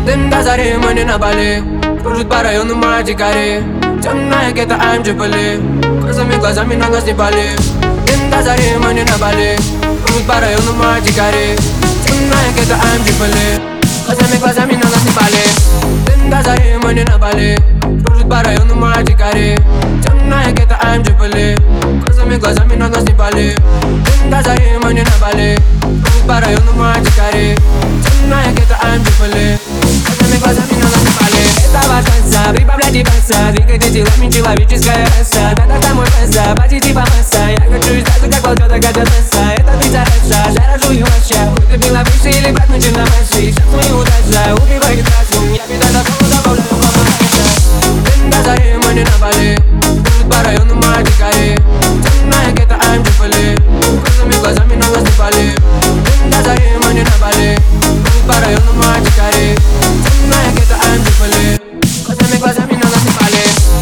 Дым до зари, мы не на Бали. Кружит по району Мадикари. Темная гетто, I'm Триполи. Глазами на нас не пали. Дым до зари, мы не на Бали. Кружит по району Мадикари. Темная гетто, I'm Триполи. Глазами на нас не пали. Дым до зари, мы не на Бали. Кружит по району Мадикари. Темная гетто, I'm Триполи. Глазами на нас не пали. Дым до зари, мы не на Бали. Кружит по району Мадикари. Темная гетто, I'm Триполи. Глазами на нас не пали. Это ваш конца, прибавляйте баса. Двигайте телами, человеческая раса. Надо домой баса, пати типа масса. Я хочу сразу, как полгода хотят мяса. Это пицца хороша, жара жую вообще. Будь ты пила выше или брат, начи на массе. Сейчас мы удача, убивает разум. Я беда до пола, добавляю помогайся. Дым до зари, мы не на Бали. Кружит по району Мадикари. Темная гетто, I'm Триполи. Глазами на нас не пали. Дым до зари, мы не на Бали. Кружит по району Мадикари. Темная гетто, I'm Триполи. Глазами на нас не пали.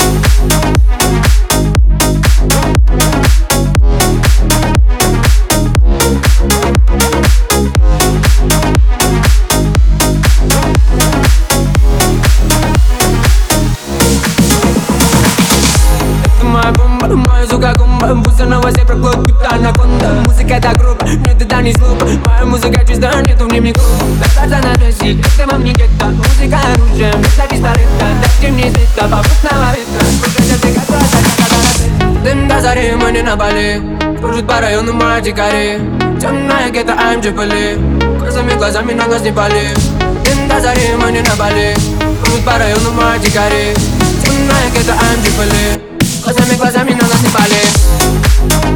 Моя сука гумба, пусть на вас проклад, будто анаконда. Музыка это группа, нет это не слуп. Моя музыка чиста, нету в ней микро. Достаться на доси, это вам не гетто. Музыка оружие, вместо пистолета. Дайте мне света, попутного ветра. Слушайте, ты как раз. Дым до зари, мы не на Бали. Кружит по району Мадикари. Темная гетто, I'm Триполи. Глазами на нас не пали. Дым до зари, мы не на Бали. Кружит по району Мадикари. Темная гетто, I'm Триполи. Глазами на нас не пали.